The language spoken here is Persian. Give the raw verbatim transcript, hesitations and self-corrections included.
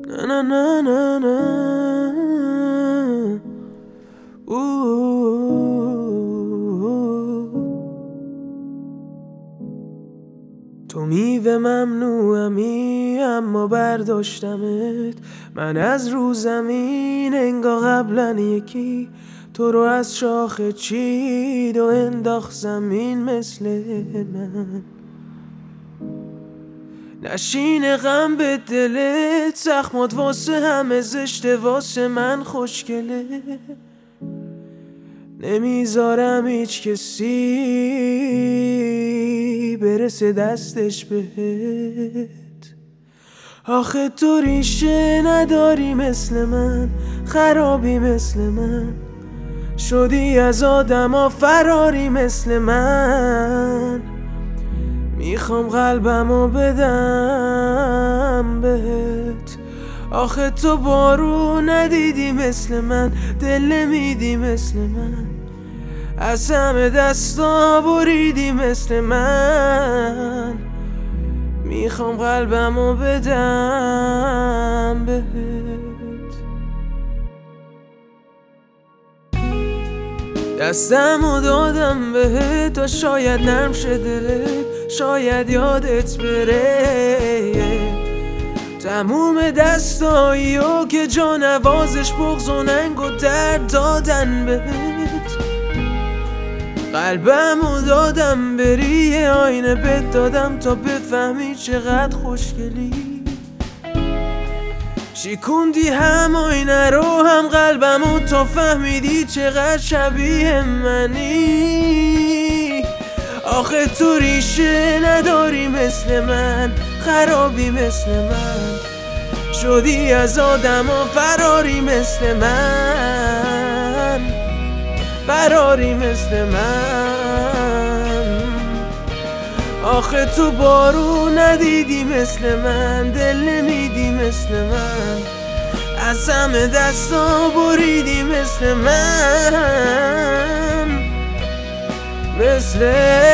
نه نه نه نه نه تو میوه ممنوعمی اما برداشتمت من از رو زمین انگار قبلا یکی تو رو از شاخه چید و انداخت زمین مثل من نشین غم به دلت زخمات واسه همه زشته واسه من خوشگله نمیذارم هیچ کسی برسه دستش بهت آخه تو ریشه نداری مثل من خرابی مثل من شدی از آدما فراری مثل من میخوام قلبمو بدم بهت آخه تو بارون ندیدی مثل من دل نمیدی مثل من از همه دستا بریدی مثل من میخوام قلبمو بدم بهت دستمو دادم بهت تا شاید نرم شه دلت شاید یادت بره تموم دستاییو که جا نوازش بغض و ننگ و درد دادن بهت قلبمو دادم بری یه آینه بهت دادم تا بفهمی چقدر خوشگلی شیکوندی هم آینه رو هم قلبمو تا فهمیدی چقدر شبیه منی آخه تو ریشه نداری مثل من خرابی مثل من شدی از آدما فراری مثل من فراری مثل من آخه تو بارون ندیدی مثل من دل نمیدی مثل من از همه دستا بریدی مثل من مثل